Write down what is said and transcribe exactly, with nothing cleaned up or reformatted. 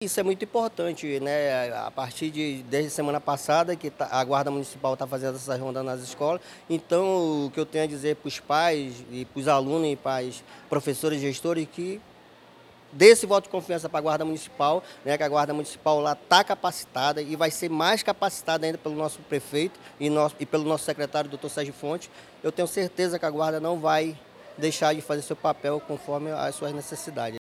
Isso é muito importante, né? A partir de desde semana passada que tá- a Guarda Municipal está fazendo essa ronda nas escolas. Então, o que eu tenho a dizer para os pais e para os alunos e para os professores e gestores que dê esse voto de confiança para a Guarda Municipal, né? Que a Guarda Municipal lá está capacitada e vai ser mais capacitada ainda pelo nosso prefeito e, nosso, e pelo nosso secretário, doutor Sérgio Fonte. Eu tenho certeza que a Guarda não vai deixar de fazer seu papel conforme as suas necessidades.